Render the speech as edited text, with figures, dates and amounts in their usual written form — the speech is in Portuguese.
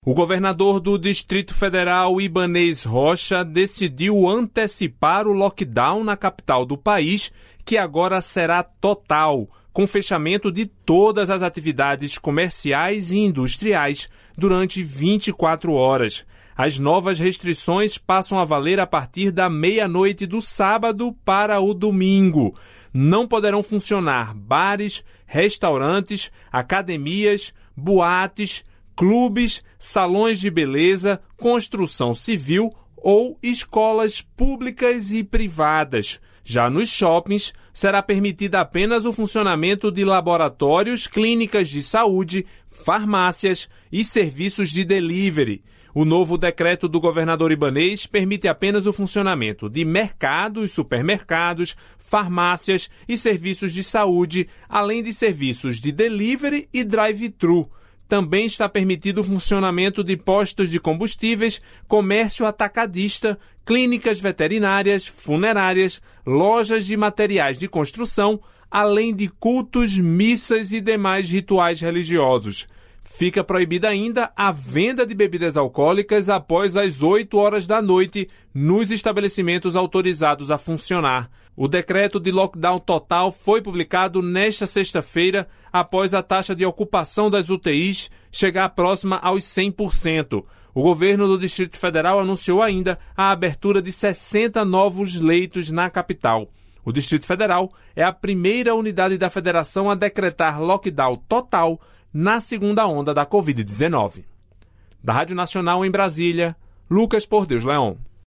O governador do Distrito Federal, Ibanez Rocha, decidiu antecipar o lockdown na capital do país, que agora será total, com fechamento de todas as atividades comerciais e industriais durante 24 horas. As novas restrições passam a valer a partir da meia-noite do sábado para o domingo. Não poderão funcionar bares, restaurantes, academias, boates, clubes, salões de beleza, construção civil ou escolas públicas e privadas. Já nos shoppings, será permitido apenas o funcionamento de laboratórios, clínicas de saúde, farmácias e serviços de delivery. O novo decreto do governador Ibanez permite apenas o funcionamento de mercados, supermercados, farmácias e serviços de saúde, além de serviços de delivery e drive-thru. Também está permitido o funcionamento de postos de combustíveis, comércio atacadista, clínicas veterinárias, funerárias, lojas de materiais de construção, além de cultos, missas e demais rituais religiosos. Fica proibida ainda a venda de bebidas alcoólicas após as 8 horas da noite nos estabelecimentos autorizados a funcionar. O decreto de lockdown total foi publicado nesta sexta-feira após a taxa de ocupação das UTIs chegar próxima aos 100%. O governo do Distrito Federal anunciou ainda a abertura de 60 novos leitos na capital. O Distrito Federal é a primeira unidade da federação a decretar lockdown total na segunda onda da Covid-19. Da Rádio Nacional em Brasília, Lucas Por Deus Leão.